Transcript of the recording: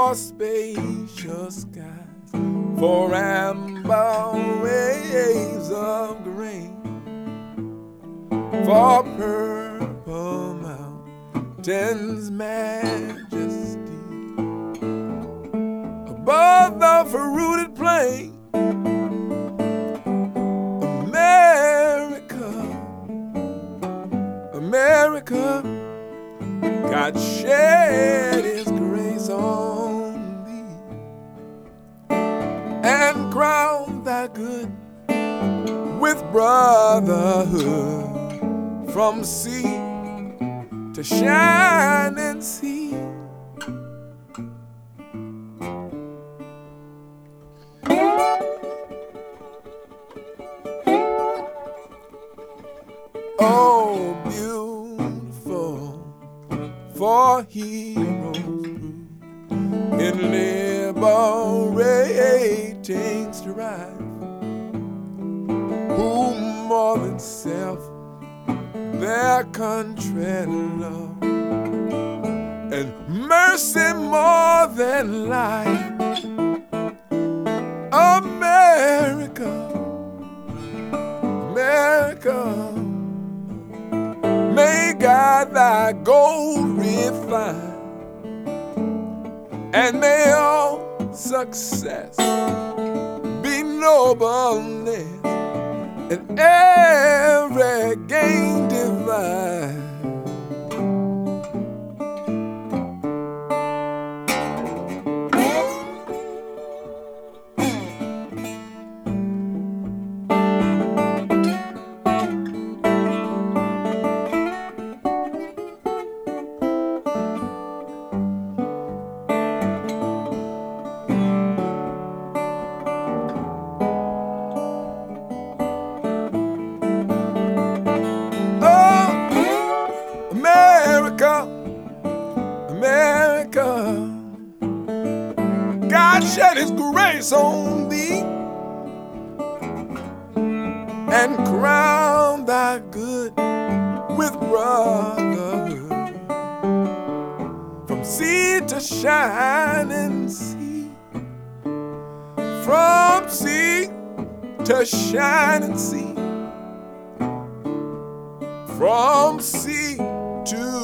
for spacious skies, for amber waves of grain, for purple mountains' majesty, above the fruited plain. America, God shed His grace on thee and crowned thy good with brotherhood from sea to shining sea. Oh, beautiful for heroes in liberating strife, who more than self their country love, and mercy more than life. America, America, may God thy gold refine, and may all success be nobleness, and every gain divine. America, God shed His grace on thee and crowned thy good with brotherhood from sea to shining sea, from sea to shining sea, from sea to